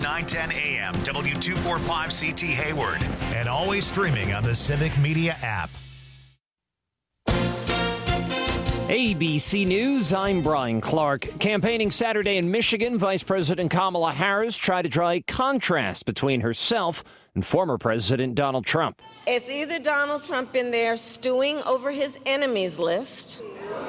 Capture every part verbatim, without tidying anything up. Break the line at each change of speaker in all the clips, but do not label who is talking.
nine ten A M, W two forty-five C T Hayward, and always streaming on the Civic Media app.
A B C News, I'm Brian Clark. Campaigning Saturday in Michigan, Vice President Kamala Harris tried to draw a contrast between herself and former President Donald Trump.
It's either Donald Trump in there stewing over his enemies list,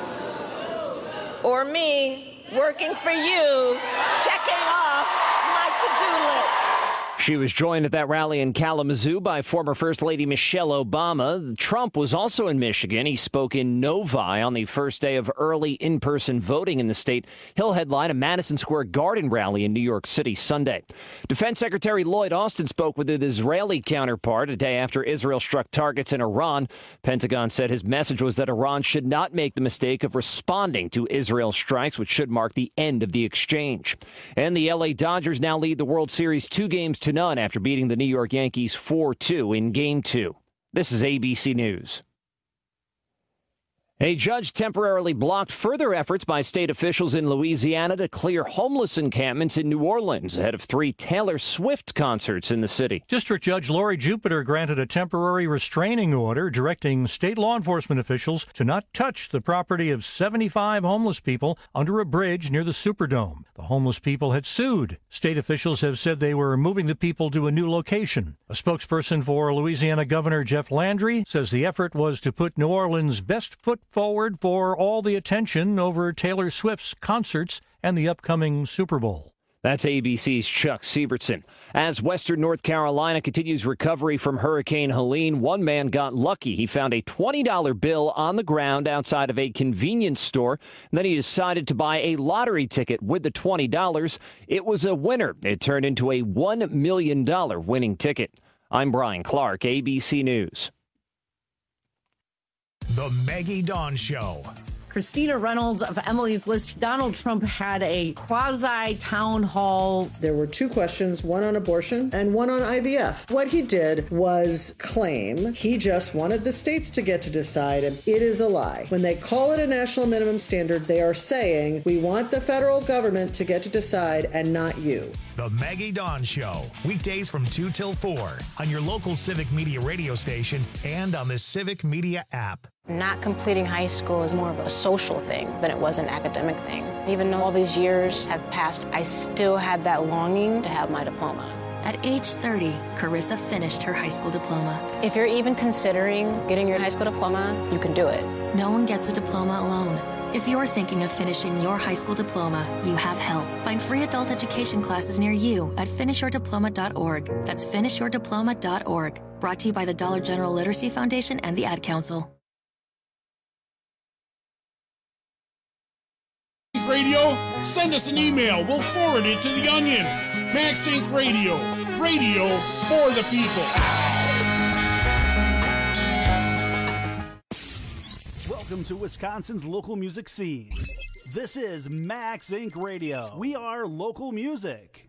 or me working for you, checking off my to-do list.
She was joined at that rally in Kalamazoo by former First Lady Michelle Obama. Trump was also in Michigan. He spoke in Novi on the first day of early in-person voting in the state. He'll headline a Madison Square Garden rally in New York City Sunday. Defense Secretary Lloyd Austin spoke with his Israeli counterpart a day after Israel struck targets in Iran. Pentagon said his message was that Iran should not make the mistake of responding to Israel strikes, which should mark the end of the exchange. And the L A Dodgers now lead the World Series two games to none after beating the New York Yankees four two in Game two. This is A B C News. A judge temporarily blocked further efforts by state officials in Louisiana to clear homeless encampments in New Orleans ahead of three Taylor Swift concerts in the city.
District Judge Lori Jupiter granted a temporary restraining order directing state law enforcement officials to not touch the property of seventy-five homeless people under a bridge near the Superdome. The homeless people had sued. State officials have said they were moving the people to a new location. A spokesperson for Louisiana Governor Jeff Landry says the effort was to put New Orleans' best foot forward for all the attention over Taylor Swift's concerts and the upcoming Super Bowl.
That's A B C's Chuck Sievertson. As Western North Carolina continues recovery from Hurricane Helene, one man got lucky. He found a twenty dollar bill on the ground outside of a convenience store. And then he decided to buy a lottery ticket with the twenty dollars. It was a winner. It turned into a one million dollars winning ticket. I'm Brian Clark, A B C News.
The Maggie Dawn Show.
Christina Reynolds of Emily's List. Donald Trump had a quasi-town hall.
There were two questions, one on abortion and one on I V F. What he did was claim he just wanted the states to get to decide, and it is a lie. When they call it a national minimum standard, they are saying we want the federal government to get to decide and not you.
The Maggie Dawn Show. Weekdays from two till four on your local Civic Media radio station and on the Civic Media app.
Not completing high school is more of a social thing than it was an academic thing. Even though all these years have passed, I still had that longing to have my diploma.
At age thirty, Carissa finished her high school diploma.
If you're even considering getting your high school diploma, you can do it.
No one gets a diploma alone. If you're thinking of finishing your high school diploma, you have help. Find free adult education classes near you at finish your diploma dot org. That's finish your diploma dot org. Brought to you by the Dollar General Literacy Foundation and the Ad Council.
Radio, send us an email. We'll forward it to the Onion. Max Inc Radio, radio for the people.
Welcome to Wisconsin's local music scene. This is Max Inc Radio. We are local music.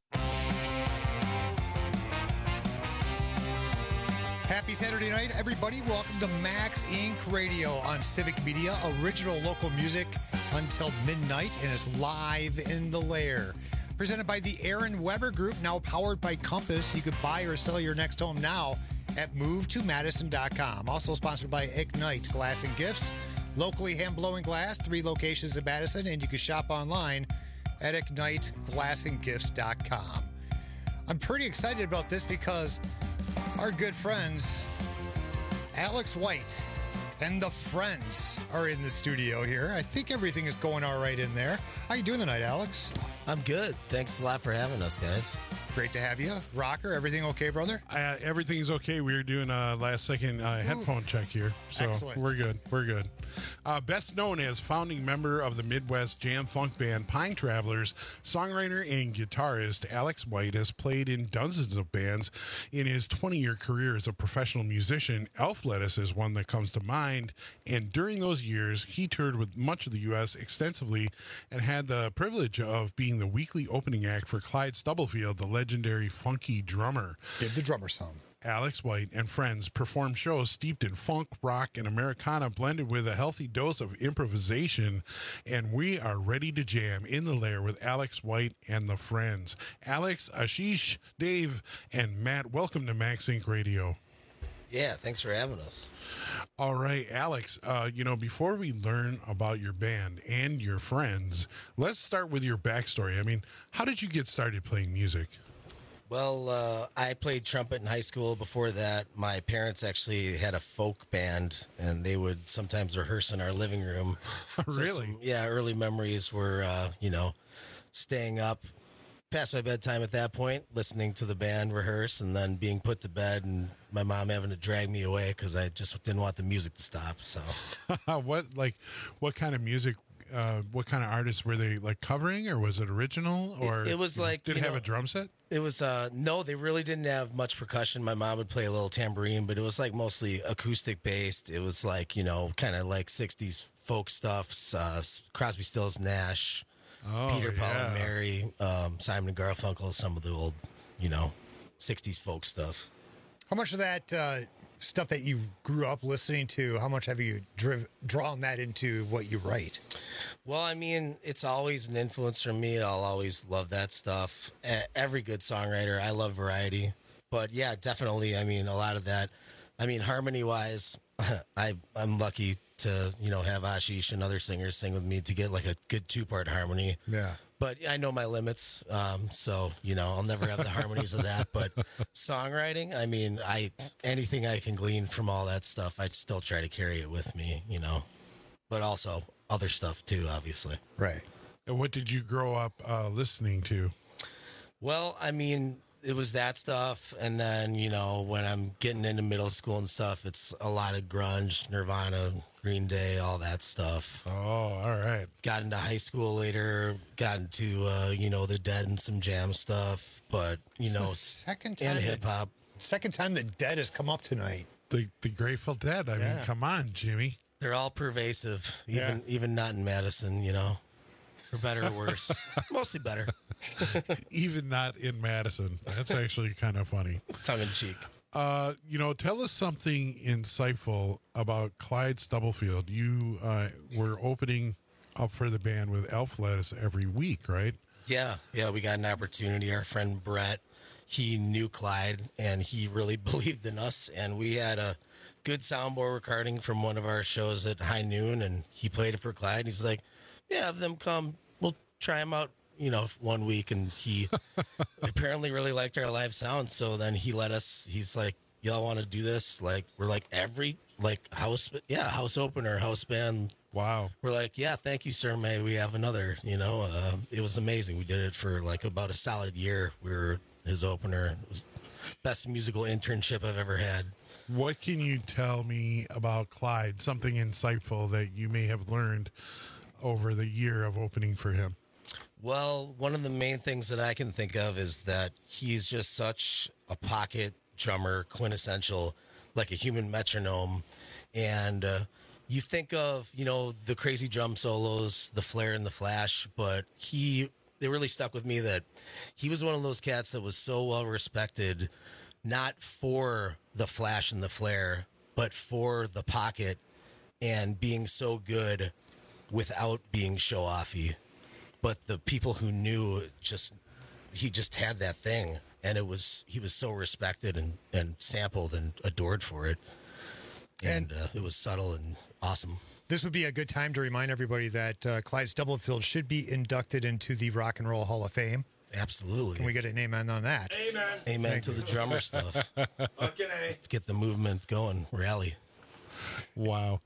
Happy Saturday night, everybody. Welcome to Max Inc Radio on Civic Media. Original local music until midnight, and it's live in the lair. Presented by the Aaron Weber Group, now powered by Compass. You could buy or sell your next home now at move to madison dot com. Also sponsored by Ignite Glass and Gifts. Locally hand-blowing glass, three locations in Madison, and you can shop online at ignite glass and gifts dot com. I'm pretty excited about this because our good friends, Alex White and the Friends, are in the studio here. I think everything is going all right in there. How you doing tonight, Alex?
I'm good. Thanks a lot for having us, guys.
Great to have you. Rocker, everything okay, brother?
Uh, everything's okay. We were doing a last-second uh, headphone check here, so
Excellent.
we're good. We're good. Uh, best known as founding member of the Midwest Jam Funk band Pine Travelers, songwriter and guitarist Alex White has played in dozens of bands in his twenty-year career as a professional musician. Elf Lettuce is one that comes to mind, and during those years, he toured with much of the U S extensively and had the privilege of being the weekly opening act for Clyde Stubblefield, the legendary legendary funky drummer.
Did the drummer some.
Alex White and friends perform shows steeped in funk, rock, and Americana blended with a healthy dose of improvisation. And we are ready to jam in the lair with Alex White and the friends. Alex, Ashish, Dave, and Matt, welcome to Max Inc Radio.
Yeah, thanks for having us.
All right, Alex, uh, you know, before we learn about your band and your friends, let's start with your backstory. I mean, how did you get started playing music?
Well, uh, I played trumpet in high school. Before that, my parents actually had a folk band, and they would sometimes rehearse in our living room.
Really?
So some, yeah, early memories were, uh, you know, staying up past my bedtime at that point, listening to the band rehearse, and then being put to bed, and my mom having to drag me away because I just didn't want the music to stop. So,
what like, what kind of music? Uh, what kind of artists were they like covering, or was it original? Or
it, it was like
did it have
know,
a drum set?
It was uh no, they really didn't have much percussion. My mom would play a little tambourine, but it was like mostly acoustic based. It was like, you know, kind of like sixties folk stuff. Uh, Crosby, Stills, Nash,
oh,
Peter, Paul,
yeah.
and Mary, um, Simon and Garfunkel, some of the old, you know, sixties folk stuff.
How much of that uh, stuff that you grew up listening to, how much have you driv- drawn that into what you write?
Well, I mean, it's always an influence for me. I'll always love that stuff. Every good songwriter, I love variety. But yeah, definitely, I mean, a lot of that. I mean, harmony-wise, I, I'm lucky to, you know, have Ashish and other singers sing with me to get like a good two-part harmony.
Yeah.
But I know my limits, um, so, you know, I'll never have the harmonies of that. But songwriting, I mean, I anything I can glean from all that stuff, I'd still try to carry it with me, you know. But also other stuff, too, obviously.
Right.
And what did you grow up uh, listening to?
Well, I mean, it was that stuff. And then, you know, when I'm getting into middle school and stuff, it's a lot of grunge, Nirvana, Green Day, all that stuff.
Oh, all right.
Got into high school later, got into, uh, you know, the Dead and some jam stuff. But, you
It's
know,
the second time
and
that-
hip hop.
Second time the Dead has come up tonight.
The the Grateful Dead. I
Yeah.
mean, come on, Jimmy.
They're all pervasive, even
Yeah.
even not in Madison, you know, for better or worse. Mostly better.
Even not in Madison. That's actually kind of funny.
Tongue in cheek.
Uh, you know, tell us something insightful about Clyde Stubblefield. You uh, were opening up for the band with Elf Lettuce every week, right?
Yeah, yeah, we got an opportunity. Our friend Brett, he knew Clyde, and he really believed in us. And we had a good soundboard recording from one of our shows at High Noon, and he played it for Clyde. He's like, yeah, have them come. We'll try them out, you know, one week. And he apparently really liked our live sound. So then he let us, he's like, y'all want to do this? Like, we're like, every, like, house, yeah, house opener, house band.
Wow.
We're like, yeah, thank you, sir. May we have another, you know, uh, it was amazing. We did it for like about a solid year. We were his opener. It was best musical internship I've ever had.
What can you tell me about Clyde? Something insightful that you may have learned over the year of opening for him?
Well, one of the main things that I can think of is that he's just such a pocket drummer, quintessential, like a human metronome. And uh, you think of, you know, the crazy drum solos, the flare and the flash, but he, they really stuck with me that he was one of those cats that was so well respected, not for the flash and the flare, but for the pocket and being so good without being show-offy. But the people who knew, just he just had that thing, and it was he was so respected and, and sampled and adored for it, and, and uh, it was subtle and awesome.
This would be a good time to remind everybody that uh, Clyde Stubblefield should be inducted into the Rock and Roll Hall of Fame.
Absolutely.
Can we get an amen on that?
Amen. Amen Thank to you. The drummer stuff. Okay. Let's get the movement going. Rally.
Wow.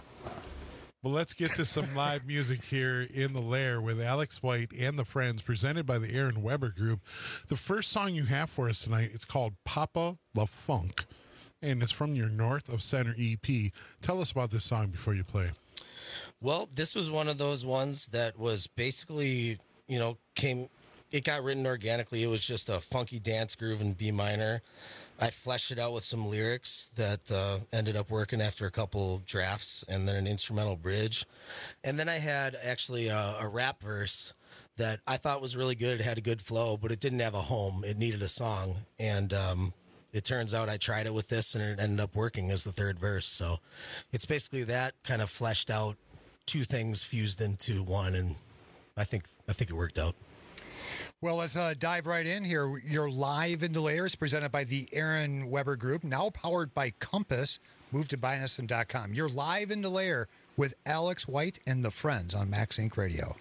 Well, let's get to some live music here in the lair with Alex White and the Friends, presented by the Aaron Weber Group. The first song you have for us tonight, it's called Papa La Funk, and it's from your North of Center E P. Tell us about this song before you play.
Well, this was one of those ones that was basically, you know, came, it got written organically. It was just a funky dance groove in B minor. I fleshed it out with some lyrics that uh, ended up working after a couple drafts, and then an instrumental bridge. And then I had actually a, a rap verse that I thought was really good. It had a good flow, but it didn't have a home. It needed a song. And um, it turns out I tried it with this, and it ended up working as the third verse. So it's basically that kind of fleshed out, two things fused into one, and I think I think it worked out.
Well, let's uh, dive right in here. You're live in the layers, presented by the Aaron Weber Group, now powered by Compass. Move to buy us dot com. You're live in the layer with Alex White and the Friends on Max Inc Radio.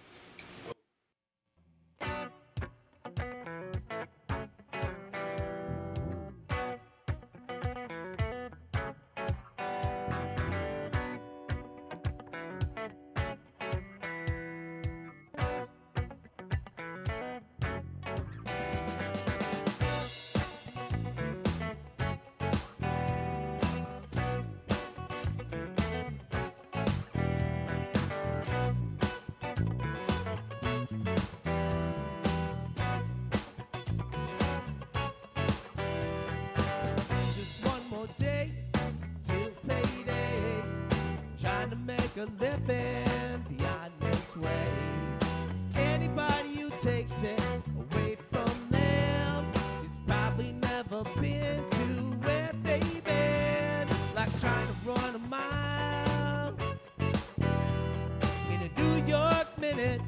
A living the honest way. Anybody who takes it away from them has probably never been to where they've been. Like trying to run a mile in a New York minute.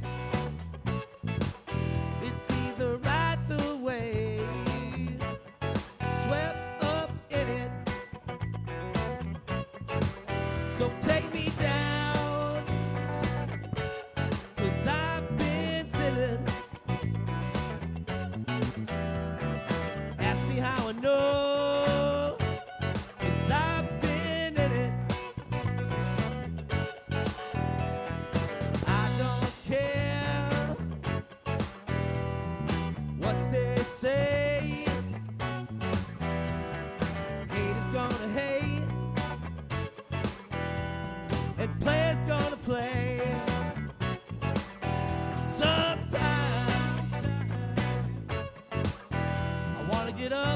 It's either right the way, swept up in it. So take me down. No, 'cause I've been in it. I don't care what they say. Hate is gonna hate, and players gonna play. Sometimes I wanna get up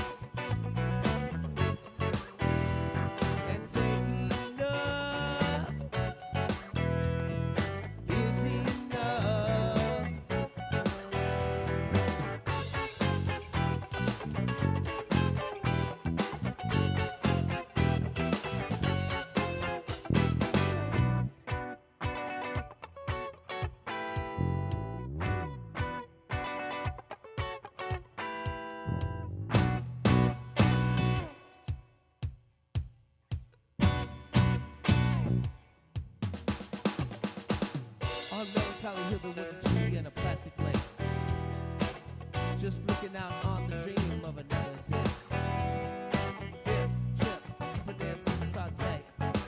Hill, there was a tree and a plastic lake, just looking out on the dream of another day. Dip, chip, Fernandez, and saute.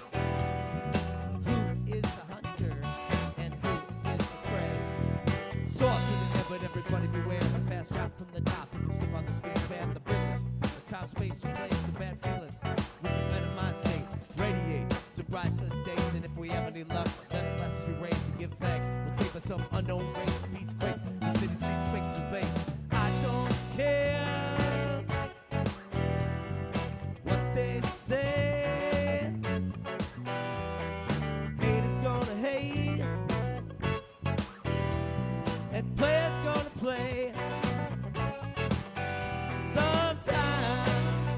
Who is the hunter and who is the prey? Soft in the air, but everybody beware. It's a fast drop from the top. If you slip on the sphere, band the bridges. The time, space, replace the bad feelings with a better mind state. Radiate to brighter days, and if we have any luck, then the glasses we raise and give thanks. We'll take us some unknown race, beats quick. The city streets makes the base. I don't care what they say. Hate is gonna hate, and players gonna play. Sometimes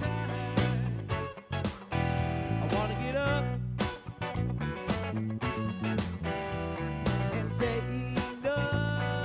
I wanna get up and say enough.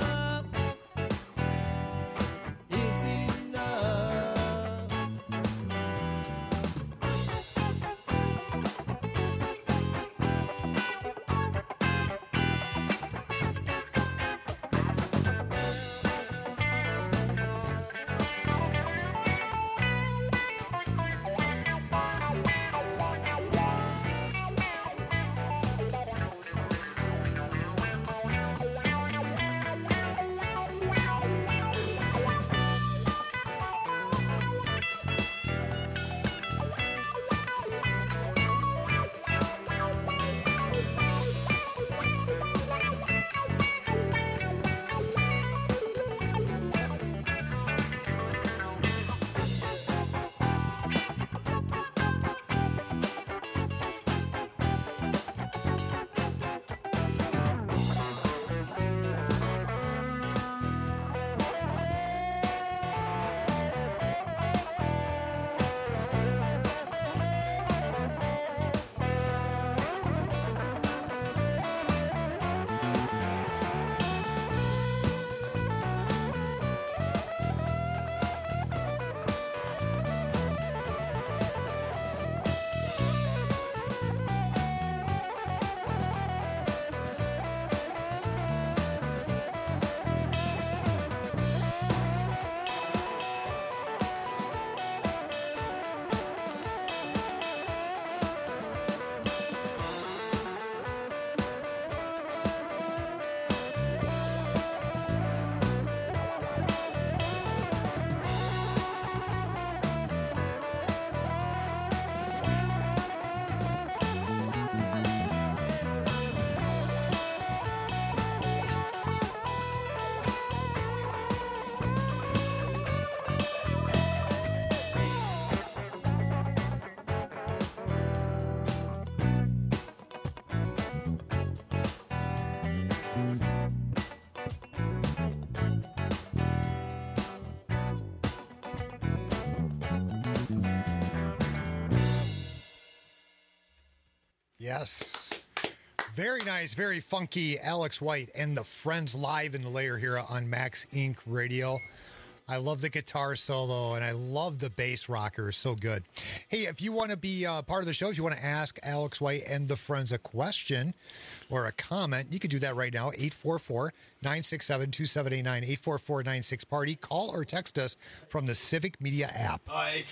Yes. Very nice, very funky Alex White and the Friends live in the layer here on Max Inc Radio. I love the guitar solo, and I love the bass rocker. So good. Hey, if you want to be uh, part of the show, if you want to ask Alex White and the Friends a question or a comment, you can do that right now. eight four four, nine six seven, two seven eight nine, eight four four, nine six party. Call or text us from the Civic Media app.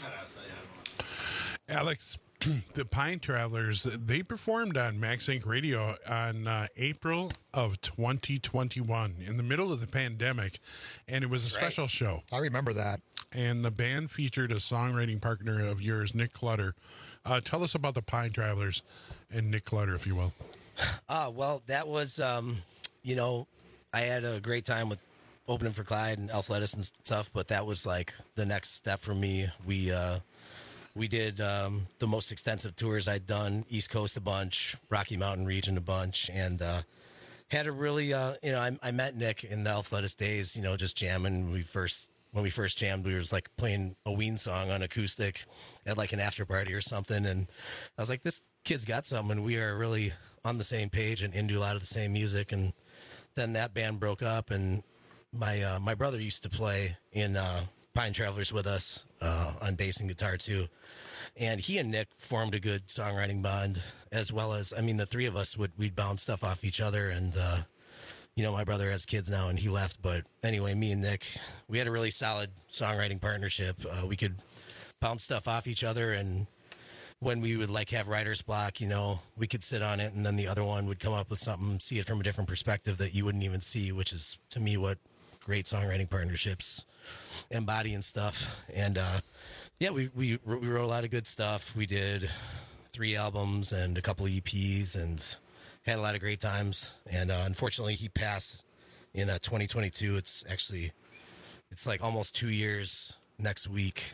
Alex, the Pine Travelers, they performed on Max Inc Radio on uh, April of twenty twenty-one in the middle of the pandemic, and it was That's a special
right.
show.
I remember that.
And the band featured a songwriting partner of yours, Nick Clutter. Uh, tell us about the Pine Travelers and Nick Clutter, if you will.
Uh, well, that was, um, you know, I had a great time with opening for Clyde and Elf Lettuce and stuff, but that was like the next step for me. We, uh, We did um, the most extensive tours I'd done, East Coast a bunch, Rocky Mountain region a bunch, and uh, had a really, uh, you know, I, I met Nick in the Elf Lettuce days, you know, just jamming. We first, when we first jammed, we was like playing a Ween song on acoustic at like an after party or something, and I was like, this kid's got something, and we are really on the same page and into a lot of the same music. And then that band broke up, and my uh, my brother used to play in uh, Pine Travelers with us uh, on bass and guitar too. And he and Nick formed a good songwriting bond, as well as, I mean, the three of us would, we'd bounce stuff off each other. And, uh, you know, my brother has kids now and he left. But anyway, me and Nick, we had a really solid songwriting partnership. Uh, we could bounce stuff off each other. And when we would like have writer's block, you know, we could sit on it and then the other one would come up with something, see it from a different perspective that you wouldn't even see, which is to me what great songwriting partnerships embody and stuff. And, uh, yeah, we, we we wrote a lot of good stuff. We did three albums and a couple of E Ps and had a lot of great times. And uh, unfortunately, he passed in uh, twenty twenty-two. It's actually, it's like almost two years next week.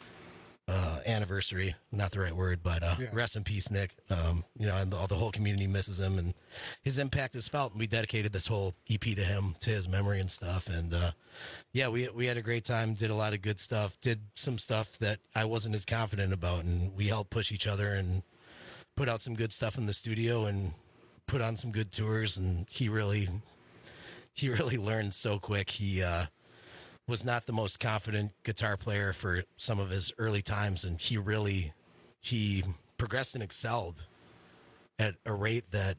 Uh, anniversary, not the right word, but uh, yeah. Rest in peace, Nick. Um, you know, and the, the whole community misses him, and his impact is felt. And we dedicated this whole E P to him, to his memory and stuff. And uh, yeah, we we had a great time. Did a lot of good stuff. Did some stuff that I wasn't as confident about, and we helped push each other and put out some good stuff in the studio and put on some good tours. And he really, he really learned so quick. He. Uh, was not the most confident guitar player for some of his early times, and he really he progressed and excelled at a rate that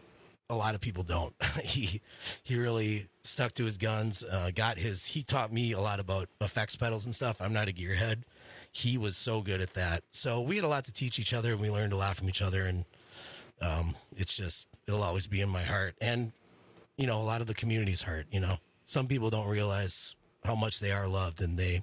a lot of people don't. he he really stuck to his guns, uh, got his he taught me a lot about effects pedals and stuff. I'm not a gearhead. He was so good at that. So we had a lot to teach each other, and we learned a lot from each other, and um, it's just it'll always be in my heart. And you know, a lot of the community's heart, you know. Some people don't realize how much they are loved, and they,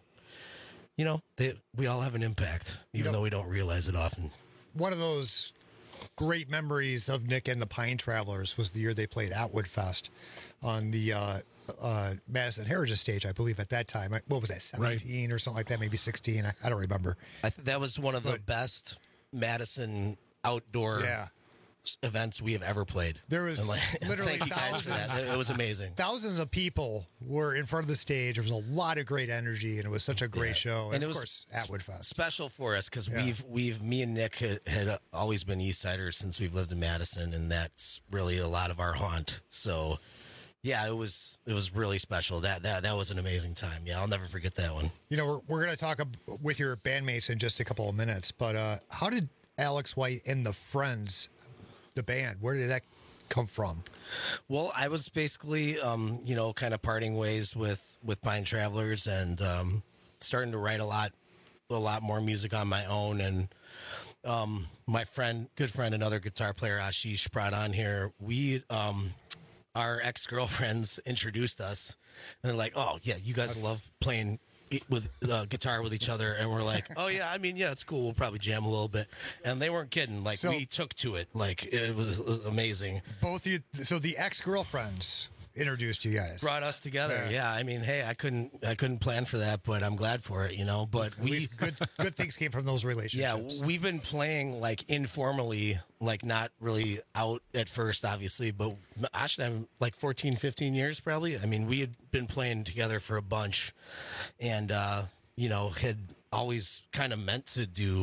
you know, they we all have an impact, even you know, though we don't realize it often.
One of those great memories of Nick and the Pine Travelers was the year they played Atwood Fest on the uh, uh, Madison Heritage stage, I believe, at that time. What was that, seventeen right. or something like that, maybe sixteen? I, I don't remember.
I think that was one of the but, best Madison outdoor yeah. events we have ever played.
There was
like,
literally
thank you guys for
thousands.
that. It was amazing.
Thousands of people were in front of the stage. There was a lot of great energy, and it was such a great yeah. show. And, and it of was course, Atwood Fest.
Special for us because
yeah.
we've we've me and Nick had, had always been East Siders since we've lived in Madison, and that's really a lot of our haunt. So, yeah, it was it was really special. That that that was an amazing time. Yeah, I'll never forget that one.
You know, we're we're gonna talk with your bandmates in just a couple of minutes, but uh, how did Alex White and the Friends, the band, where did that come from?
Well, I was basically, um, you know, kind of parting ways with, with Pine Travelers and um, starting to write a lot, a lot more music on my own. And um, my friend, good friend, another guitar player, Ashish, brought on here. We, um, our ex-girlfriends introduced us, and they're like, "Oh yeah, you guys That's... love playing with uh, guitar with each other," and we're like, "Oh yeah, I mean, yeah, it's cool. We'll probably jam a little bit." And they weren't kidding. Like so, we took to it. Like it was, it was amazing.
Both you. So the ex-girlfriends introduced you guys,
brought us together. Yeah. yeah, I mean, hey, I couldn't, I couldn't plan for that, but I'm glad for it. You know, but
At
we
least good, good things came from those relationships.
Yeah, we've been playing like informally, like not really out at first, obviously, but Ash and I, like fourteen, fifteen years probably. I mean, we had been playing together for a bunch, and uh, you know, had always kind of meant to do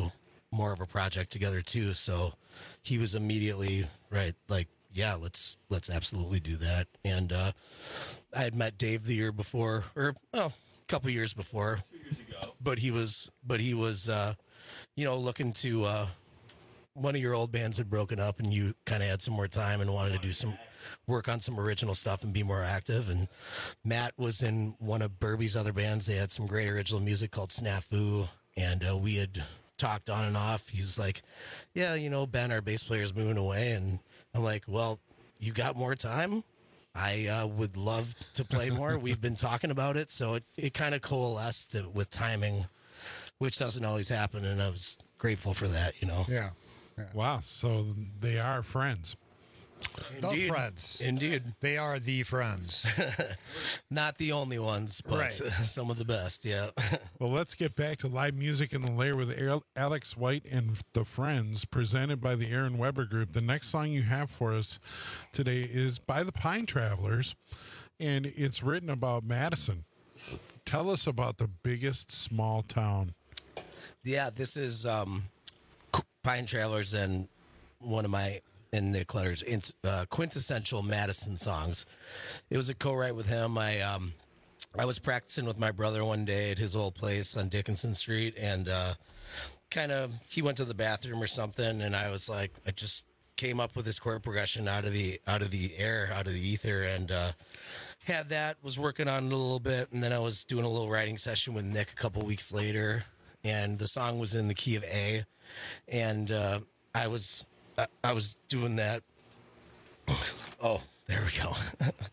more of a project together too. So he was immediately right, like, yeah, let's let's absolutely do that. And uh, I had met Dave the year before, or well, a couple years before, two years ago. But he was, but he was, uh, you know, looking to. Uh, one of your old bands had broken up, and you kind of had some more time and wanted to do some work on some original stuff and be more active. And Matt was in one of Burby's other bands. They had some great original music called Snafu, and uh, we had talked on and off. He was like, yeah, you know, Ben, our bass player, is moving away. And I'm like, well, you got more time? I uh, would love to play more. We've been talking about it. So it, it kind of coalesced to, with timing, which doesn't always happen. And I was grateful for that, you know?
Yeah. yeah. Wow. So they are friends.
The friends.
Indeed.
They are the friends.
Not the only ones, but
Right.
some of the best, yeah.
Well, let's get back to live music in the lair with Al- Alex White and the Friends, presented by the Aaron Weber Group. The next song you have for us today is by the Pine Travelers, and it's written about Madison. Tell us about the biggest small town.
Yeah, this is um, Pine Travelers and one of my, and Nick Clutter's uh, quintessential Madison songs. It was a co-write with him. I um, I was practicing with my brother one day at his old place on Dickinson Street, and uh, kind of, he went to the bathroom or something, and I was like, I just came up with this chord progression out of the out of the air, out of the ether, and uh, had that, was working on it a little bit, and then I was doing a little writing session with Nick a couple weeks later, and the song was in the key of A, and uh, I was I, I was doing that. Oh, there we go.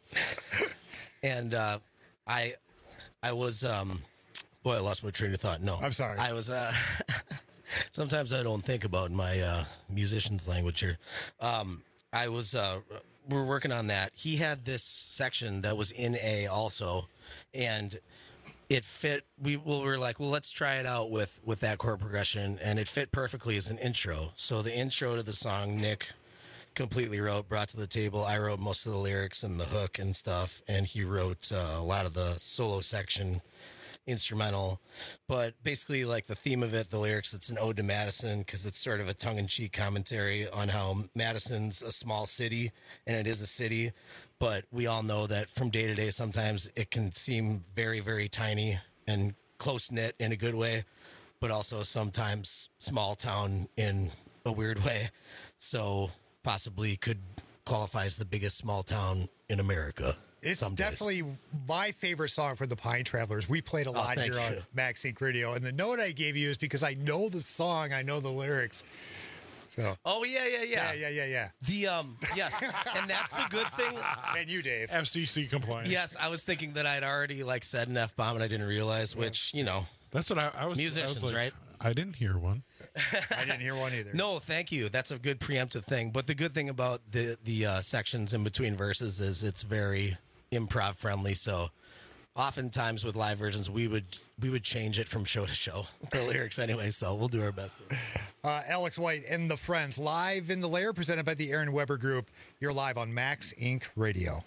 And uh, I I was um, boy, I lost my train of thought. No,
I'm sorry.
I was. Uh, sometimes I don't think about my uh, musician's language here. Um, I was. Uh, we're working on that. He had this section that was in A also, and it fit. We, well, we were like, well, let's try it out with with that chord progression, and it fit perfectly as an intro. So the intro to the song, Nick completely wrote, brought to the table. I wrote most of the lyrics and the hook and stuff, and he wrote uh, a lot of the solo section, instrumental. But basically, like the theme of it, the lyrics, it's an ode to Madison, because it's sort of a tongue-in-cheek commentary on how Madison's a small city, and it is a city, but we all know that from day to day, sometimes it can seem very, very tiny and close-knit in a good way, but also sometimes small town in a weird way. So possibly could qualify as the biggest small town in America.
It's
some days.
definitely my favorite song for the Pine Travelers. We played a lot
thank
here
you.
on Max Inc Radio, and the note I gave you is because I know the song, I know the lyrics. So.
Oh yeah, yeah, yeah,
yeah, yeah, yeah, yeah.
The um, yes, and that's the good thing.
And you, Dave,
F C C compliant.
Yes, I was thinking that I'd already like said an F bomb and I didn't realize, which you know,
that's what I, I was.
musicians,
I was like,
right?
I didn't hear one.
I didn't hear one either.
No, thank you. That's a good preemptive thing. But the good thing about the the uh, sections in between verses is it's very improv friendly. So oftentimes with live versions, we would we would change it from show to show, the lyrics anyway. So we'll do our best.
Uh, Alex White and the Friends, live in the lair, presented by the Aaron Weber Group. You're live on Max Inc Radio.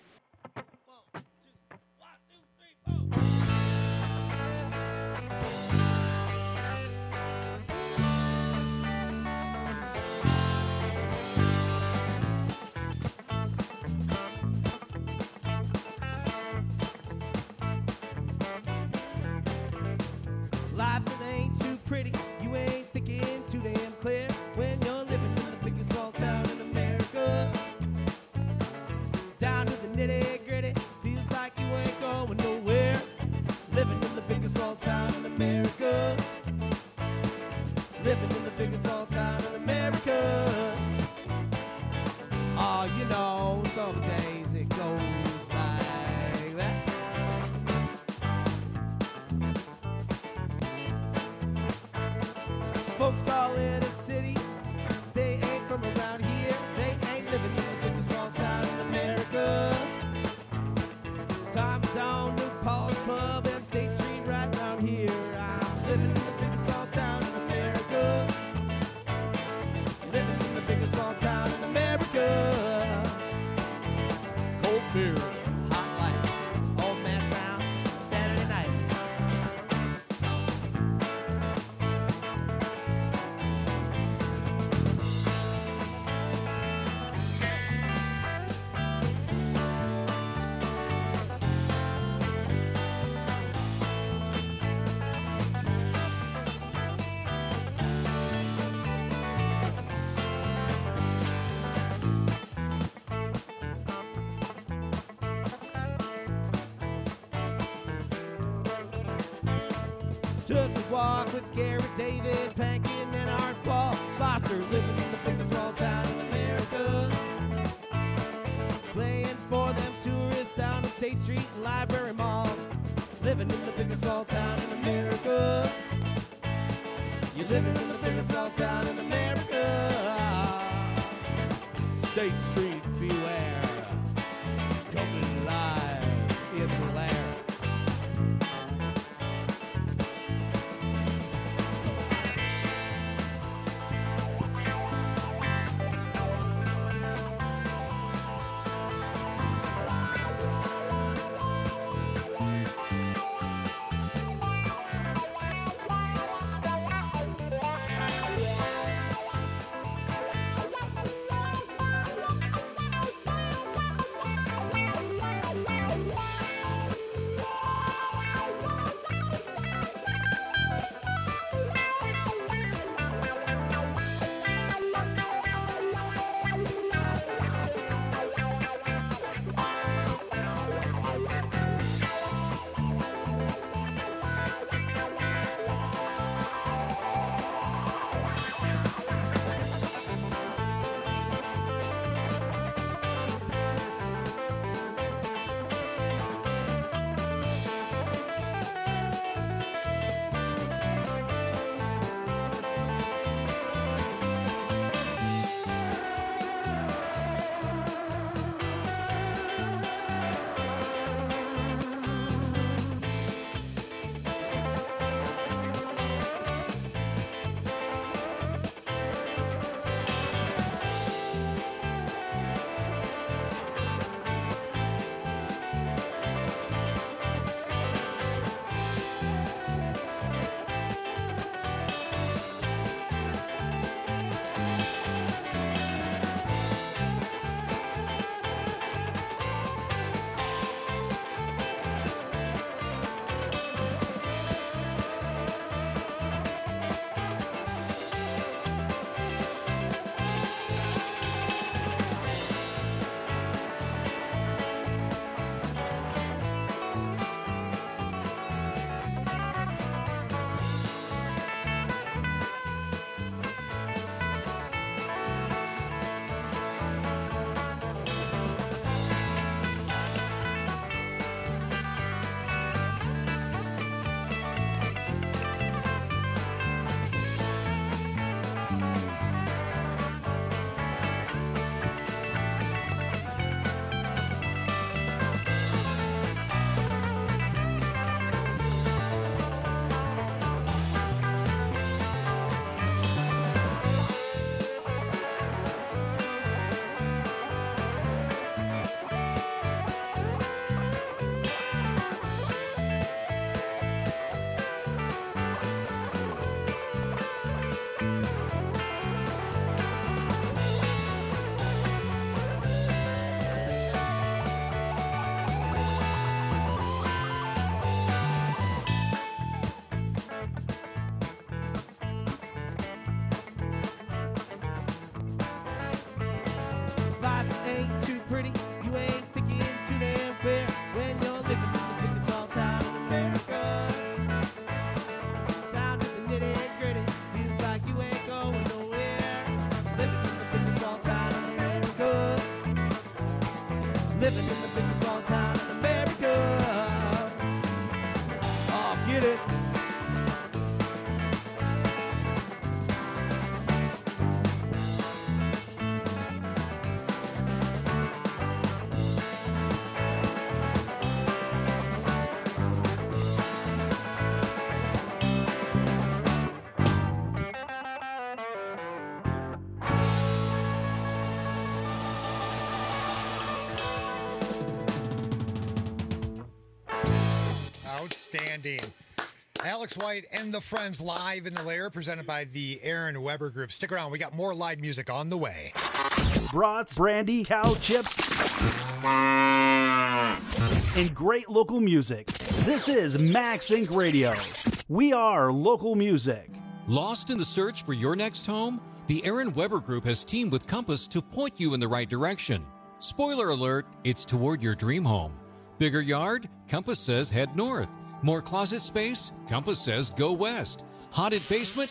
Life it ain't too pretty, you ain't thinking too damn clear when you're living in the biggest small town in America. Down to the nitty gritty, feels like you ain't going nowhere. Living in the biggest small town in America. Living in the biggest small town in America. Oh, you know, some days it goes like that. Folks call it a city, they ain't from around here. They ain't living in the biggest small town in America. Time down to Paul's Club and State Street right around here. I'm living in the biggest small town in America. Living in the biggest small town in America. Cold beer, hot lights, old man town, Saturday night. Took a walk with Garrett, David, Pankin, and Art Paul Slosser, living in the biggest small town in America. Playing for them tourists down on State Street and Library Mall. Living in the biggest small town in America. You're living in the biggest small town in America. State Street, beware. Coming live in the lair. pretty, you ain't thinking too damn fair when you're living in the biggest small town in America. Down to the nitty gritty, feels like you ain't going nowhere. Living in the biggest small town in America. Living in the biggest small town in America. Oh, get it.
Outstanding. Alex White and the Friends live in the lair, presented by the Aaron Weber Group. Stick around. We got more live music on the way.
Brats, brandy, cow chips, and great local music. This is Max Incorporated. Radio. We are local music.
Lost in the search for your next home? The Aaron Weber Group has teamed with Compass to point you in the right direction. Spoiler alert, it's toward your dream home. Bigger yard? Compass says head north. More closet space? Compass says go west. Haunted basement?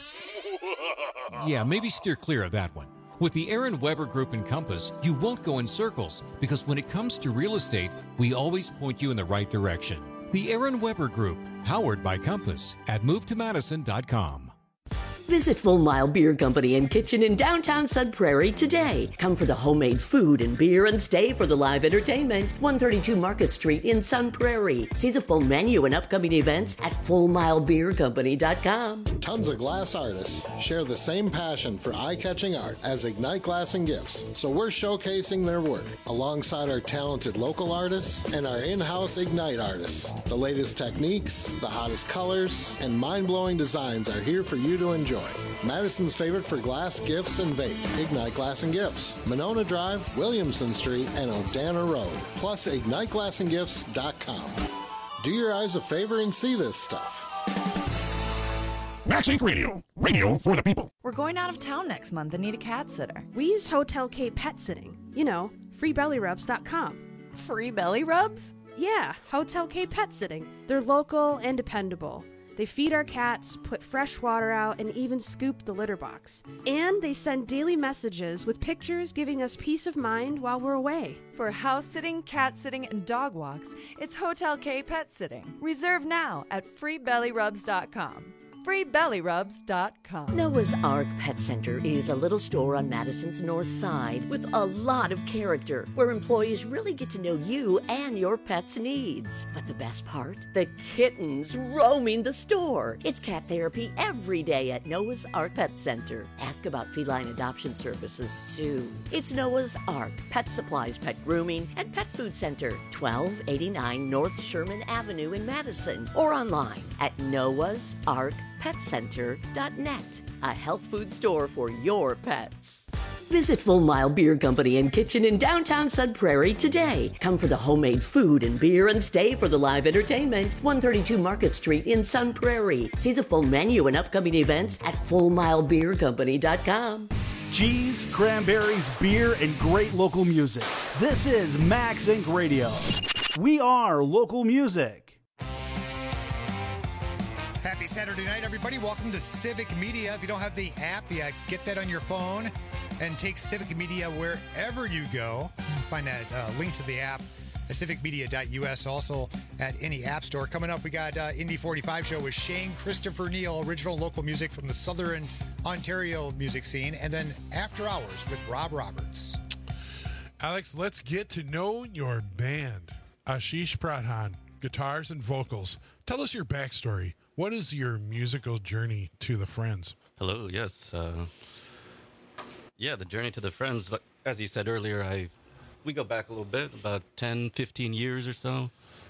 Yeah, maybe steer clear of that one. With the Aaron Weber Group in Compass, you won't go in circles because when it comes to real estate, we always point you in the right direction. The Aaron Weber Group, powered by Compass at move to madison dot com.
Visit Full Mile Beer Company and Kitchen in downtown Sun Prairie today. Come for the homemade food and beer and stay for the live entertainment. one thirty-two Market Street in Sun Prairie. See the full menu and upcoming events at full mile beer company dot com.
Tons of glass artists share the same passion for eye-catching art as Ignite Glass and Gifts, so we're showcasing their work alongside our talented local artists and our in-house Ignite artists. The latest techniques, the hottest colors, and mind-blowing designs are here for you to enjoy. Madison's favorite for glass, gifts, and vape. Ignite Glass and Gifts. Monona Drive, Williamson Street, and O'Dana Road. Plus, ignite glass and gifts dot com. Do your eyes a favor and see this stuff.
Max Inc Radio. Radio for the people.
We're going out of town next month and need a cat sitter.
We use Hotel K Pet Sitting. You know, free belly rubs dot com.
Free belly rubs?
Yeah, Hotel K Pet Sitting. They're local and dependable. They feed our cats, put fresh water out, and even scoop the litter box. And they send daily messages with pictures giving us peace of mind while we're away.
For house sitting, cat sitting, and dog walks, it's Hotel K Pet Sitting. Reserve now at free belly rubs dot com. free belly rubs dot com.
Noah's Ark Pet Center is a little store on Madison's north side with a lot of character where employees really get to know you and your pet's needs. But the best part? The kittens roaming the store. It's cat therapy every day at Noah's Ark Pet Center. Ask about feline adoption services too. It's Noah's Ark Pet Supplies, Pet Grooming, and Pet Food Center, twelve eighty-nine North Sherman Avenue in Madison, or online at noahs ark pet center dot net, a health food store for your pets. Visit Full Mile Beer Company and Kitchen in downtown Sun Prairie today. Come for the homemade food and beer and stay for the live entertainment. one thirty-two Market Street in Sun Prairie. See the full menu and upcoming events at full mile beer company dot com.
Cheese, cranberries, beer, and great local music. This is Max Inc Radio. We are local music.
Happy Saturday night, everybody. Welcome to Civic Media. If you don't have the app yet, get that on your phone and take Civic Media wherever you go. You can find that uh, link to the app at civic media dot u s, also at any app store. Coming up, we got uh, Indy forty-five show with Shane Christopher Neal, original local music from the Southern Ontario music scene, and then After Hours with Rob Roberts.
Alex, let's get to know your band. Ashish Pradhan, guitars and vocals. Tell us your backstory. What is your musical journey to the Friends?
Hello, yes. Uh, yeah, the journey to the Friends, like, as you said earlier, I we go back a little bit, about ten, fifteen years or so.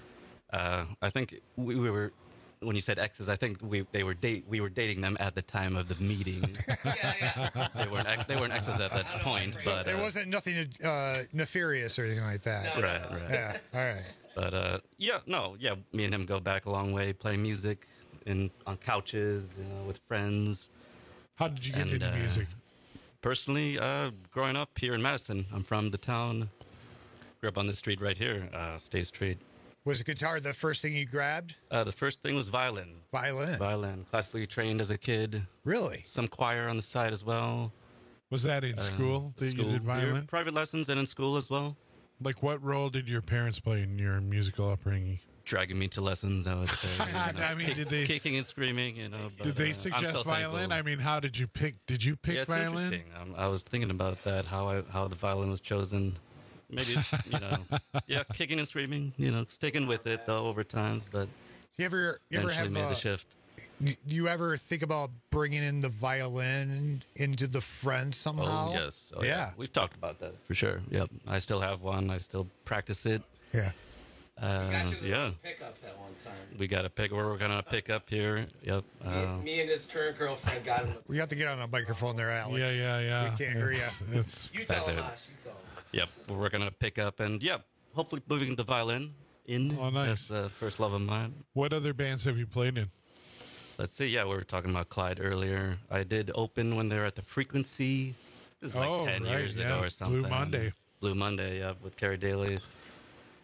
Uh, I think we, we were, when you said exes, I think we they were date we were dating them at the time of the meeting. yeah, yeah. They weren't ex- they weren't exes at that point,
So
but
there
uh,
wasn't nothing uh, nefarious or anything like that.
No, right, right.
Yeah, all right.
But uh, yeah, no, yeah, me and him go back a long way, playing music in on couches, you know, with friends.
How did you get
and,
into
uh,
music?
Personally, uh, growing up here in Madison, I'm from the town. Grew up on this street right here, uh, State Street.
Was the guitar the first thing you grabbed?
Uh, the first thing was violin.
Violin?
Violin. Classically trained as a kid.
Really?
Some choir on the side as well.
Was that in
Uh,
school that
school.
you did violin?
Yeah, private lessons and in school as well.
Like, what role did your parents play in your musical upbringing?
Dragging me to lessons, I would say. You know,
I mean,
kick-
did they
kicking and screaming? You know. But,
did they
uh, I'm
suggest
so
violin?
thankful.
I mean, how did you pick? Did you pick
yeah, it's
violin?
interesting. Um, I was thinking about that, how I how the violin was chosen. Maybe, you know, yeah, kicking and screaming. You know, sticking with it though over times, but
You ever, you ever
eventually
have
made
uh,
the shift.
Do you ever think about bringing in the violin into the Friends somehow?
Oh yes, oh,
yeah.
yeah. We've talked about that for sure. Yep, I still have one. I still practice it.
Yeah.
Uh,
We got you
yeah.
a pickup that one time.
We got a pick. We're working on a pickup here. Yep. Uh,
me, me and his current girlfriend got him.
We have to get on a microphone there, Alex.
Yeah, yeah, yeah.
We can't hear you.
It's- it's-
You tell
Back
him,
there.
Ash. You tell him.
Yep, we're working on a pickup, and yeah, hopefully moving the violin in.
Oh, nice.
That's the first love of mine.
What other bands have you played in?
Let's see. Yeah, we were talking about Clyde earlier. I did open when they were at the Frequency. This is like
Oh,
ten
right,
years
yeah.
ago or something.
Blue Monday.
Blue Monday, yeah, with Carrie Daly.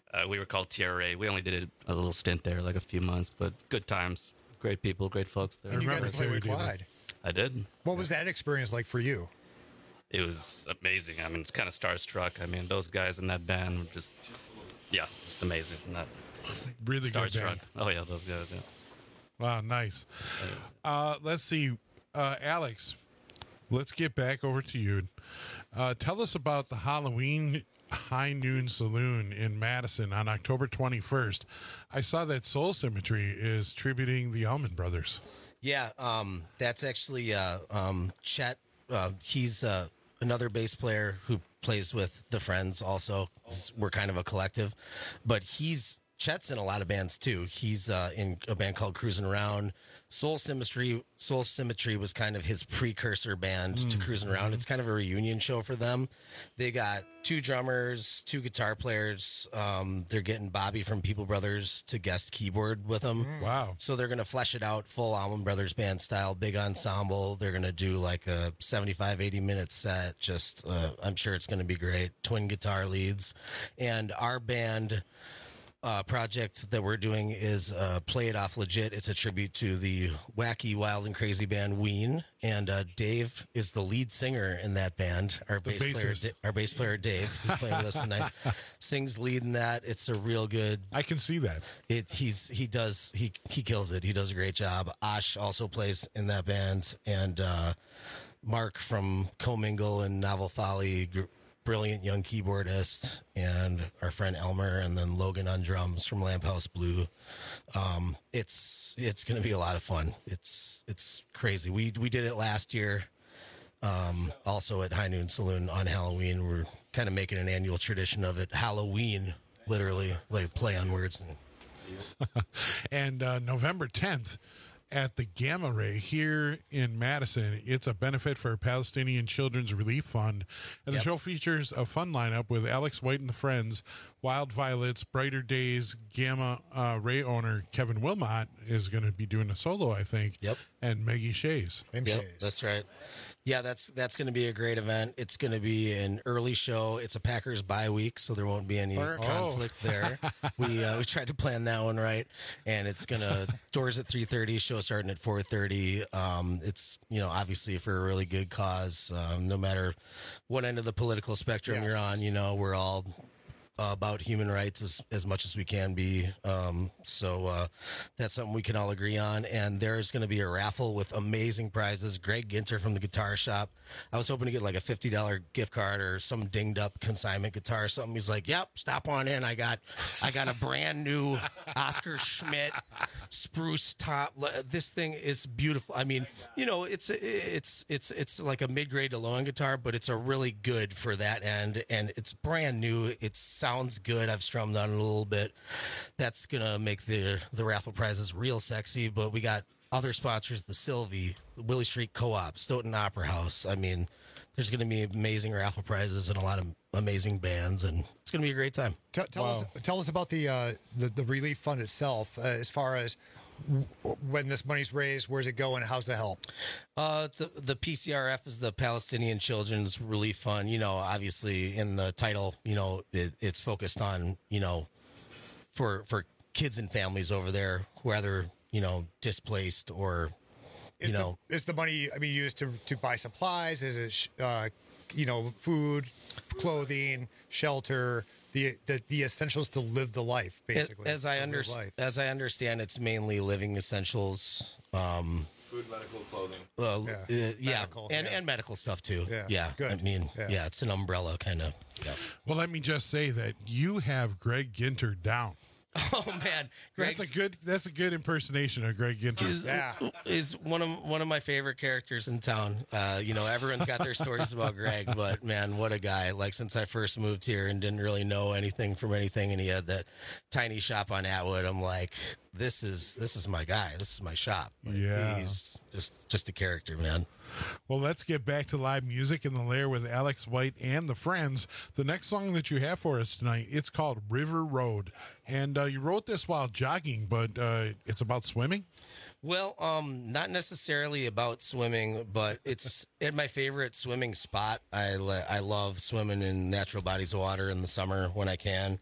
Uh, we were called T R A. We only did a little stint there, like a few months, but good times. Great people, great folks there.
And you got to play with Clyde.
I did.
What was that experience like for you?
It was amazing. I mean, it's kind of starstruck. I mean, those guys in that band were just, yeah, just amazing. Not
really good band.
Oh yeah, those guys. Yeah.
Wow, nice. Uh, let's see, uh, Alex. Let's get back over to you. Uh, tell us about the Halloween High Noon Saloon in Madison on October twenty-first. I saw that Soul Symmetry is tributing the Allman Brothers.
Yeah, um, that's actually uh, um, Chet. Uh, he's uh, another bass player who plays with the Friends also. We're kind of a collective. But he's Chet's in a lot of bands too. He's uh, in a band called Cruising Around. Soul Symmetry Soul Symmetry was kind of his precursor band mm. to Cruising Around. It's kind of a reunion show for them. They got two drummers, two guitar players. Um, they're getting Bobby from People Brothers to guest keyboard with them.
Wow.
So they're going to flesh it out full Allman Brothers band style, big ensemble. They're going to do like a seventy-five, eighty minute set. Just, uh, I'm sure it's going to be great. Twin guitar leads. And our band... Uh, project that we're doing is uh, Play It Off Legit. It's a tribute to the wacky, wild, and crazy band Ween, and uh, Dave is the lead singer in that band. Our
The
bass player,
bassist.
Da- our bass player Dave, who's playing with us tonight, sings lead in that. It's a real good.
I can see that.
It he's he does he he kills it. He does a great job. Ash also plays in that band, and uh, Mark from Commingle and Novel Folly. Gr- Brilliant young keyboardist, and our friend Elmer, and then Logan on drums from Lamp House Blue. Um, it's it's going to be a lot of fun. It's it's crazy. We we did it last year, um, also at High Noon Saloon on Halloween. We're kind of making an annual tradition of it. Halloween, literally, like play on words. And,
and uh, November tenth at the Gamma Ray here in Madison. It's a benefit for Palestinian Children's Relief Fund. And the
Yep.
show features a fun lineup with Alex White and the Friends, Wild Violets, Brighter Days, Gamma uh, Ray owner Kevin Wilmot is going to be doing a solo, I think.
Yep.
And Maggie Shays.
Yep, that's right. Yeah, that's that's going to be a great event. It's going to be an early show. It's a Packers bye week, so there won't be any
Oh.
conflict there. We uh, we tried to plan that one right, and it's gonna doors at three thirty, show starting at four thirty. Um, it's you know obviously for a really good cause. Um, no matter what end of the political spectrum you're on, you know we're all uh, about human rights as, as much as we can be. Um, so uh, that's something we can all agree on. And there's going to be a raffle with amazing prizes. Greg Ginter from the Guitar Shop. I was hoping to get like a fifty dollars gift card or some dinged up consignment guitar or something. He's like, yep, stop on in. I got, I got a brand new Oscar Schmidt spruce top. This thing is beautiful. I mean, you know, it's, it's, it's, it's like a mid-grade to low-end guitar, but it's a really good for that end. And it's brand new. It sounds good. I've strummed on it a little bit. That's going to make the, the raffle prizes real sexy, but we got other sponsors, the Sylvie, the Willie Street Co-op, Stoughton Opera House. I mean, there's going to be amazing raffle prizes and a lot of amazing bands, and it's going to be a great time.
Tell, tell us, tell us about the uh, the, the relief fund itself, uh, as far as w- when this money's raised, where's it going, how's the help?
Uh, it's the, the P C R F is the Palestinian Children's Relief Fund. You know, obviously in the title, you know, it, it's focused on, you know, for for kids and families over there, whether you know displaced or.
Is,
you know,
the, is the money, I mean, used to, to buy supplies? Is it, sh- uh, you know, food, clothing, shelter, the, the the essentials to live the life, basically?
As I
To live
understand,
life.
as I understand, it's mainly living essentials. Um,
Food, medical, clothing.
uh,
Yeah.
uh, yeah,
Medical,
and
yeah.
and medical stuff too.
Yeah,
yeah.
good.
I mean,
Yeah.
yeah, it's an umbrella kind of. Yeah.
Well, let me just say that you have Greg Ginter down.
Oh man,
That's
Greg's
a good. That's a good impersonation of Greg Ginter.
is, is one of one of my favorite characters in town. Uh, you know, everyone's got their stories about Greg, but man, what a guy! Like since I first moved here and didn't really know anything from anything, and he had that tiny shop on Atwood. I'm like, this is this is my guy. This is my shop. Like,
Yeah.
he's just just a character, man.
Well, let's get back to live music in the Lair with Alex White and the Friends. The next song that you have for us tonight, it's called River Road. And uh, you wrote this while jogging, but uh, it's about swimming?
Well, um, not necessarily about swimming, but it's at my favorite swimming spot. I, le- I love swimming in natural bodies of water in the summer when I can.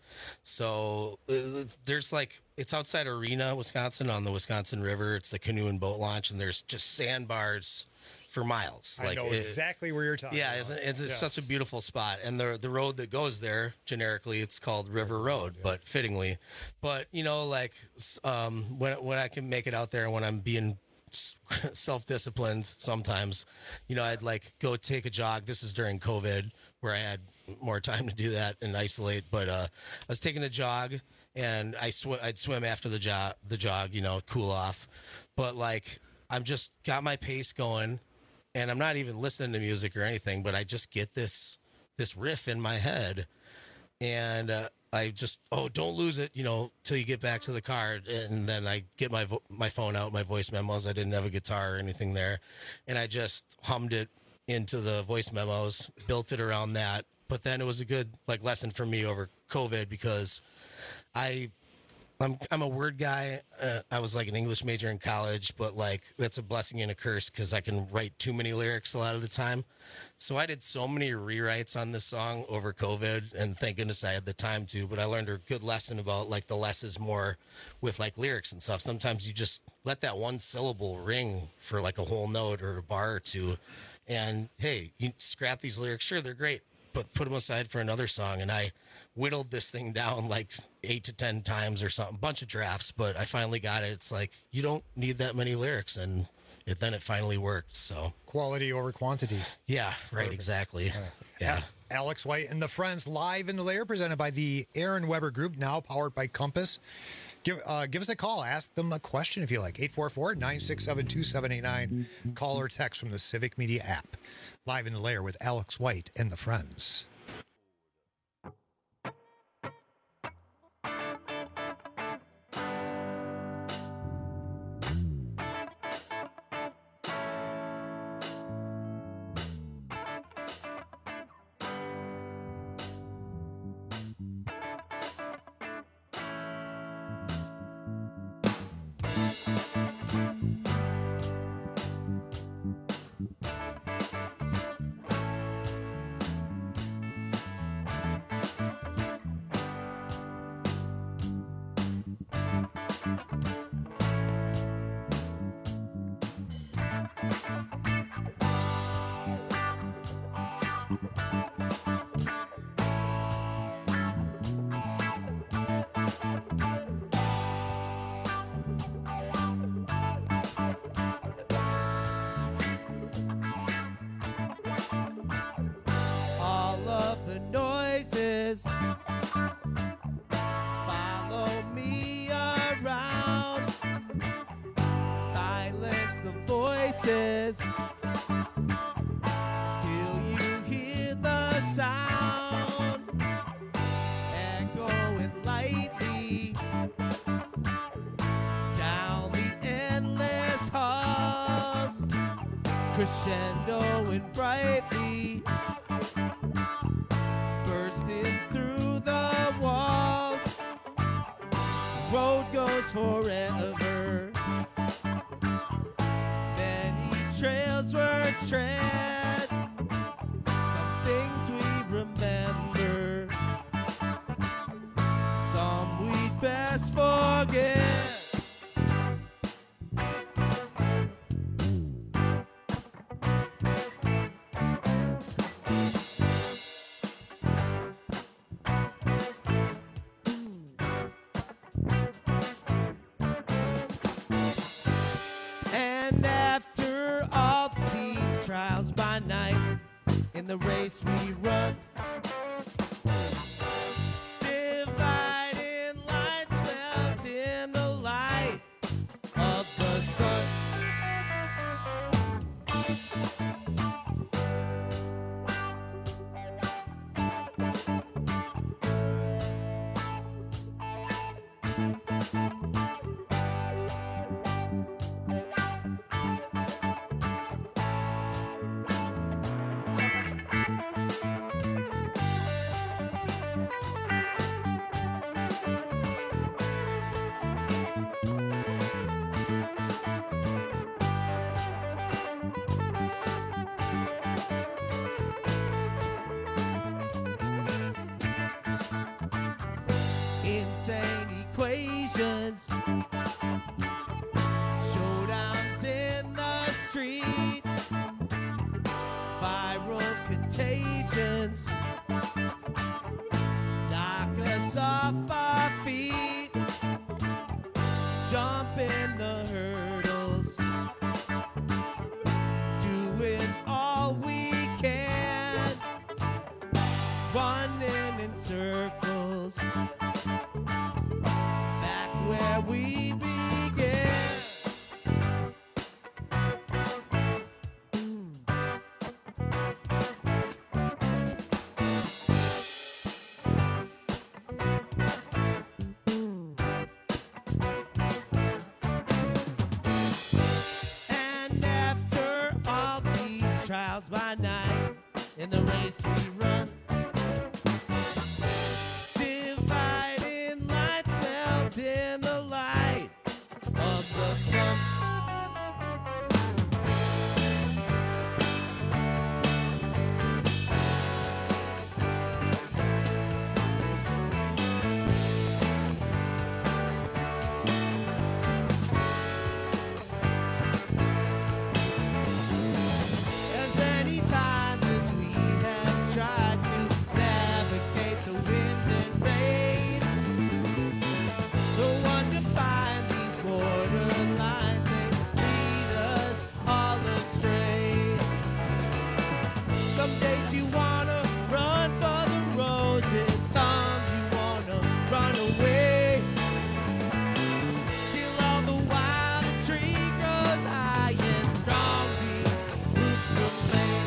So uh, there's like, it's outside Arena, Wisconsin, on the Wisconsin River. It's the canoe and boat launch, and there's just sandbars for miles.
I
like
know
it-
exactly where you're talking
Yeah,
about.
it's, it's, it's
Yes.
such a beautiful spot, and the the road that goes there, generically, it's called River Road, but fittingly. But you know, like s- um, when when I can make it out there, when I'm being self disciplined, sometimes, you know, I'd like go take a jog. This is during COVID, where I had more time to do that and isolate. But uh, I was taking a jog, and I swim. I'd swim after the jog, the jog, you know, cool off. But like, I'm just got my pace going. And I'm not even listening to music or anything, but I just get this this riff in my head, and uh, I just oh don't lose it, you know, till you get back to the car, and then I get my vo- my phone out, my voice memos. I didn't have a guitar or anything there, and I just hummed it into the voice memos, built it around that. But then it was a good like lesson for me over COVID because I. I'm I'm a word guy. Uh, I was like an English major in college, but like that's a blessing and a curse because I can write too many lyrics a lot of the time. So I did so many rewrites on this song over COVID, and thank goodness I had the time to. But I learned a good lesson about like the less is more with like lyrics and stuff. Sometimes you just let that one syllable ring for like a whole note or a bar or two, and hey, you scrap these lyrics. Sure, they're great, but put them aside for another song. And I whittled this thing down like eight to ten times or something, bunch of drafts, but I finally got it. It's like, you don't need that many lyrics. And it, then it finally worked. So
Quality over quantity.
yeah, right.
Perfect.
Exactly.
All right.
Yeah.
A- Alex White and the Friends live in the lair, presented by the Aaron Weber Group, now powered by Compass. Give, uh, give us a call. Ask them a question if you like. eight four four, nine six seven, two seven eight nine. Call or text from the Civic Media app. Live in the lair with Alex White and the Friends.
All of the noises follow me around. Silence the voices. Still you hear the sound echoing lightly down the endless halls, crescendoing brightly, bursting through the walls. Road goes forever. Many trails were tread. Some things we remember. Some we'd best forget. And after all these trials by night, in the race we run, dividing lines melt in the light of the sun. equations. Showdowns in the street. Viral contagions. Knock us off our feet. Jump in the hurdles. Doing all we can. Running in circles. Back where we began. And after all these trials by night, in the race we run, dividing lights melt in the light of the sun. As many times as we have tried to navigate the wind and rain, the one to find these borderlines and lead us all astray. Some days you wanna run for the roses, some you wanna run away. Still all the while the tree grows high and strong, these roots remain.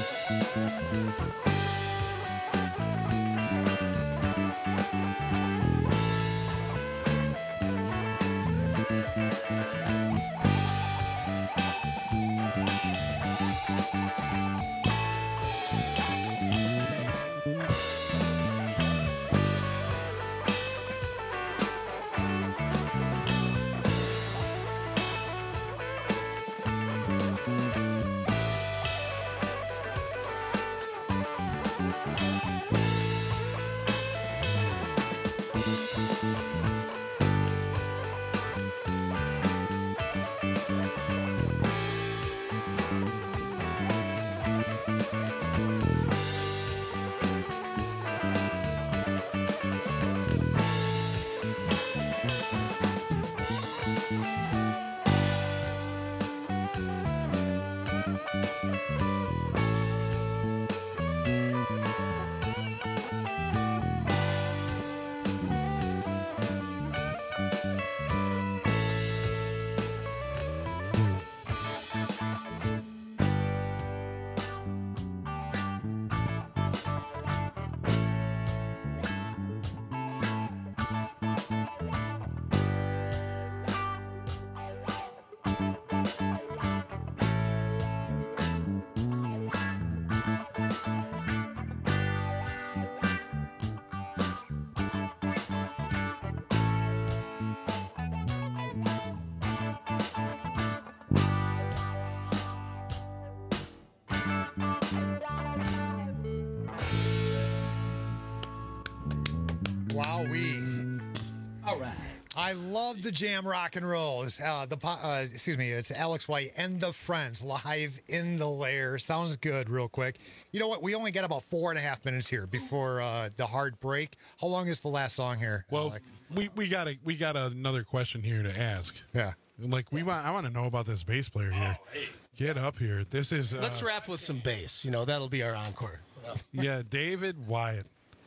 Wowee.
All right.
I love the jam rock and roll. It's, uh, the po- uh, excuse me, it's Alex White and the Friends live in the lair. Sounds good, real quick. You know what? We only got about four and a half minutes here before uh, the hard break. How long is the last song here?
Well,
Alec?
we we got a we got another question here to ask.
Yeah,
like we want. I want to know about this bass player here.
Oh, hey.
Get up here. This is. Uh,
Let's wrap with some bass. You know, that'll be our encore.
Yeah, David Wyatt.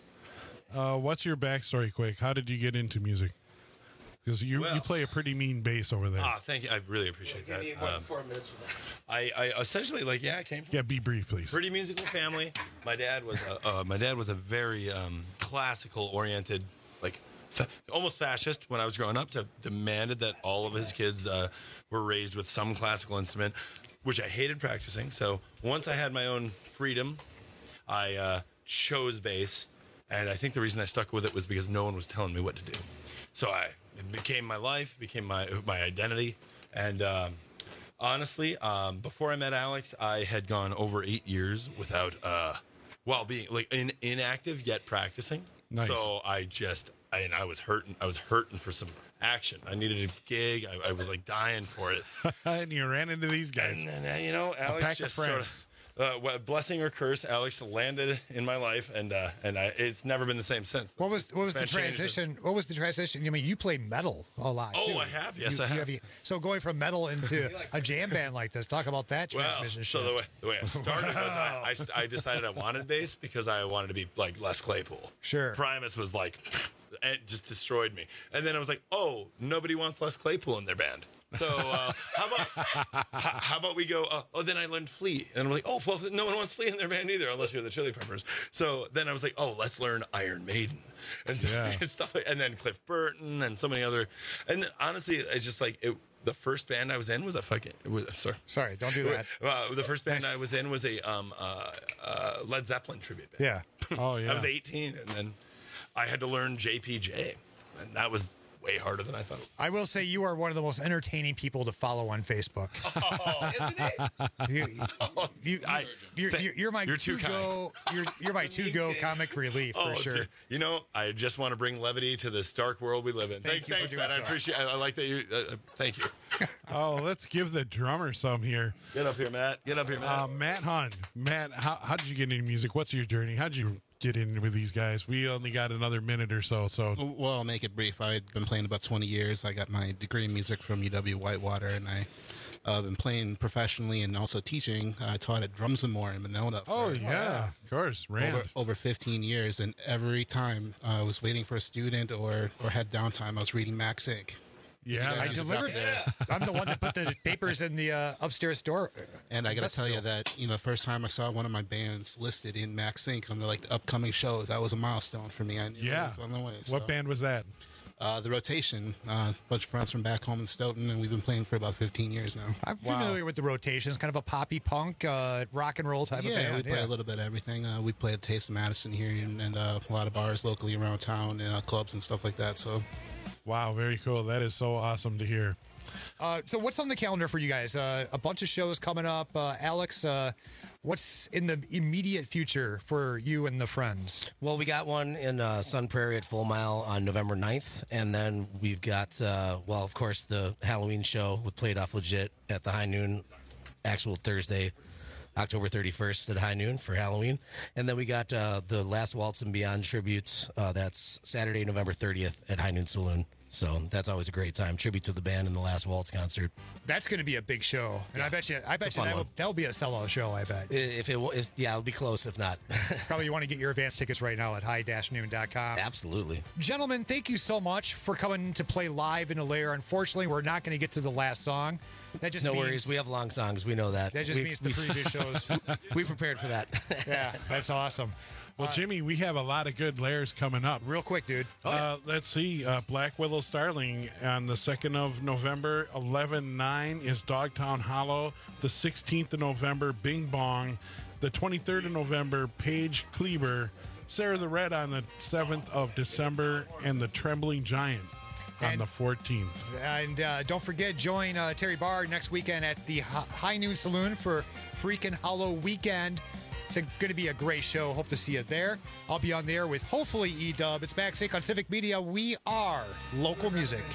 Uh, what's your backstory, quick? How did you get into music? Because you
Well-
you play a pretty mean bass over there.
Ah, thank you. I really appreciate
Give
that.
me one,
Um,
four minutes for that.
I, I essentially like yeah, I came from
Yeah, be brief, please.
pretty musical family. My dad was a, uh, my dad was a very um, classical oriented, like fa- almost fascist when I was growing up. To demanded that all of his kids uh, were raised with some classical instrument, which I hated practicing. So once I had my own freedom, I uh, chose bass, and I think the reason I stuck with it was because no one was telling me what to do. So I it became my life, became my my identity, and. Um, Honestly, um, before I met Alex, I had gone over eight years without, uh, well, being like in, inactive yet practicing.
Nice.
So I just, I, and I was hurting. I was hurting for some action. I needed a gig. I, I was like dying for it.
And you ran into these guys.
And then, uh, you know,
A
Alex
pack
just
of
sort
friends.
of, uh, what- blessing or curse, Alex landed in my life, and uh, and I, it's never been the same since.
What was what was the
Band changed it.
transition? What was the transition? I mean, you play metal a lot.
Oh,
too.
I have. Yes,
You-
I
you
have.
So going from metal into a jam band like this, talk about that
Well,
transmission
so
shift.
the way, the way I started was I, I, st- I decided I wanted bass because I wanted to be like Les Claypool.
Sure.
Primus was like, it just destroyed me. And then I was like, oh, nobody wants Les Claypool in their band. So uh, how about how, how about we go? Uh, oh, then I learned Flea, and I'm like, oh, well, no one wants Flea in their band either, unless you're the Chili Peppers. So then I was like, oh, let's learn Iron Maiden, and so,
Yeah.
stuff like, and then Cliff Burton, and so many other. And then, honestly, it's just like it. The first band I was in was a fucking. It was, sorry,
Sorry, don't do that.
Uh, the first band I was in was a um, uh, uh, Led Zeppelin tribute band.
Yeah.
Oh yeah.
I was eighteen, and then I had to learn J P J, and that was way harder than I thought.
I will say you are one of the most entertaining people to follow on Facebook.
Oh, isn't it?
You, you,
I-
you're, you're, you're my
You're too
to go. You're, you're my to go comic relief for
Oh,
sure.
dude, you know, I just want to bring levity to this dark world we live in.
Thank
Thank,
you for
thanks,
doing
man. I
so.
appreciate. I, I like that you. Uh, uh, thank you.
Oh, let's give the drummer some here.
Get up here, Matt. Get up here, Matt.
Uh, Matt Hunt. Matt, how how did you get into music? What's your journey? How did you get in with these guys? We only got another minute or so. So
Well, I'll make it brief. I've been playing about twenty years. I got my degree in music from U W Whitewater, and I uh, been playing professionally and also teaching. I taught at Drums and More in Monona. For
oh yeah, of course, Rand.
over, over fifteen years, and every time uh, I was waiting for a student or or had downtime, I was reading Max Incorporated.
Yeah,
I delivered. I'm the one that put the papers in the uh, upstairs door.
And I got to tell you that, you know, the first time I saw one of my bands listed in Max Inc on the like the upcoming shows, that was a milestone for me. I knew
Yeah.
it was on the way.
What
so.
band was that?
Uh, the Rotation, uh, a bunch of friends from back home in Stoughton, and we've been playing for about fifteen years now.
I'm familiar with the Rotation. It's kind of a poppy punk, uh, rock and roll type
yeah,
of band.
we play a little bit of everything. Uh, we play at Taste of Madison here and, and uh, a lot of bars locally around town and uh, clubs and stuff like that. So,
wow, very cool. That is so awesome to hear.
Uh, so what's on the calendar for you guys? Uh, a bunch of shows coming up. Uh, Alex, uh, what's in the immediate future for you and the friends?
Well, we got one in uh, Sun Prairie at Full Mile on November ninth. And then we've got, uh, well, of course, the Halloween show with Played Off Legit at the High Noon, actual Thursday, October thirty-first at High Noon for Halloween. And then we got uh, the Last Waltz and Beyond tribute. Uh, that's Saturday, November thirtieth at High Noon Saloon. So that's always a great time. Tribute to the band in the Last Waltz concert.
That's going to be a big show, and I bet you, I bet
It's
you
a fun
that will,
one.
that'll be a sellout show. I bet.
If it is, yeah, it'll be close. If not,
Probably you want to get your advance tickets right now at high dash noon dot com.
Absolutely.
Gentlemen, thank you so much for coming to play live in the lair. Unfortunately, we're not going to get to the last song. That just
no
means,
worries. We have long songs. We know that.
That just
we,
means the
we-
previous shows.
we prepared for that.
Yeah, that's awesome.
Well, Jimmy, we have a lot of good layers coming up.
Real quick, dude.
Uh, let's see. Uh, Black Willow Starling on the second of November, eleven nine is Dogtown Hollow. The sixteenth of November, Bing Bong. The twenty-third of November, Paige Kleber. Sarah the Red on the seventh of December, and the Trembling Giant on
And-
the fourteenth.
And uh, don't forget, join uh, Terry Barr next weekend at the Hi- High Noon Saloon for Freaking Hollow Weekend. It's going to be a great show. Hope to see you there. I'll be on there with hopefully E-Dub. It's Max Inc on Civic Media. We are local music.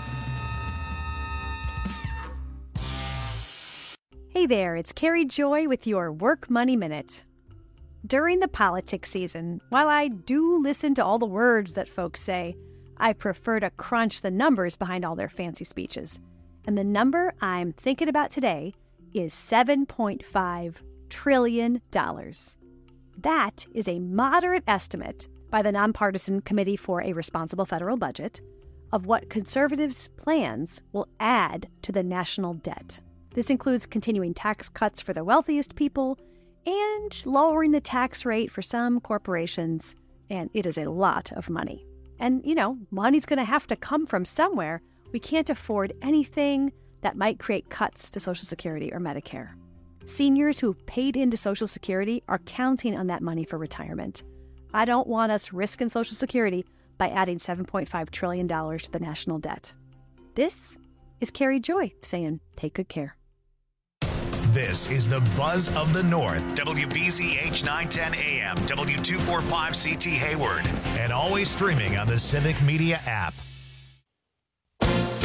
Hey there, it's Carrie Joy with your Work Money Minute. During the politics season, while I do listen to all the words that folks say, I prefer to crunch the numbers behind all their fancy speeches. And the number I'm thinking about today is seven point five trillion dollars. That is a moderate estimate by the Nonpartisan Committee for a Responsible Federal Budget of what conservatives' plans will add to the national debt. This includes continuing tax cuts for the wealthiest people and lowering the tax rate for some corporations, and it is a lot of money. And, you know, money's going to have to come from somewhere. We can't afford anything that might create cuts to Social Security or Medicare. Seniors who've paid into Social Security are counting on that money for retirement. I don't want us risking Social Security by adding seven point five trillion dollars to the national debt. This is Carrie Joy saying, take good care.
This is the Buzz of the North. W B Z H nine ten A M, W two forty-five C T Hayward, and always streaming on the Civic Media app.